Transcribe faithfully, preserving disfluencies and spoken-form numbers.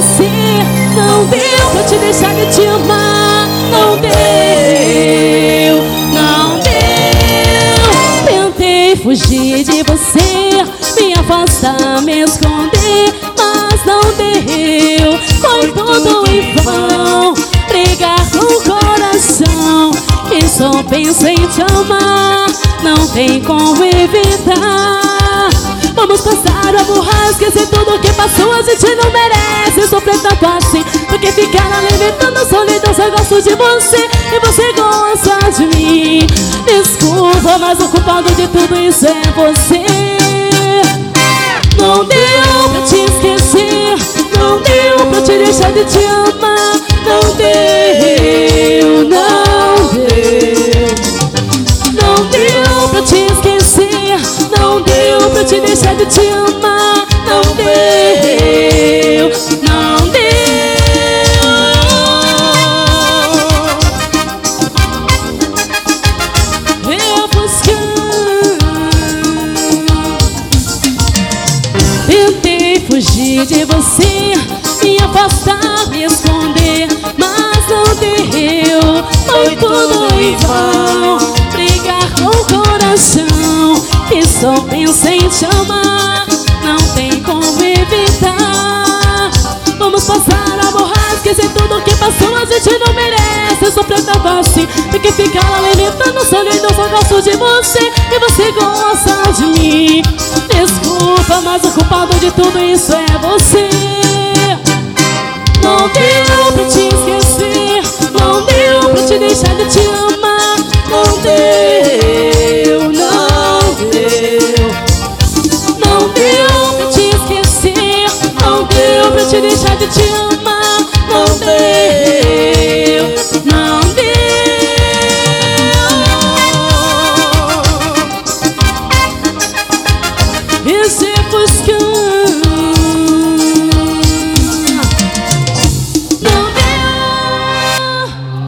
esquecer. Não deu pra te deixar de te amar. Não deu, não deu. Tentei fugir de você, me afastar, me esconder, mas não deu. Foi tudo em vão, brigar com o coração que só pensa em te amar. Não tem como evitar. Vamos passar a borrar, esquecer tudo que passou. A gente não merece sofrer tanto assim, porque ficar alimentando a solidão. Só gosto de você e você gosta de mim. Desculpa, mas o culpado de tudo isso é você. Não deu pra te esquecer, não deu pra te deixar de te amar. Não deu, não deu. Não deu pra te esquecer, não deu pra te deixar de te amar. Não deu, não deu. Eu buscando, tentei fugir de você, me afastar, me esconder, mas não deu. Foi tudo em vão, brigar com o coração que só pensa em te amar. Não tem como evitar. Vamos passar a borrar, esquecer tudo que passou. A gente não merece sofrer tanto assim, porque ficar alimentando a solidão. Só gosto de você e você gosta de mim. Desculpa, mas o culpado de tudo isso é você. Não deu pra te esquecer, não deu pra te deixar de te amar. Não deu, não deu. Não deu pra te esquecer, não deu pra te deixar de te amar. Não deu.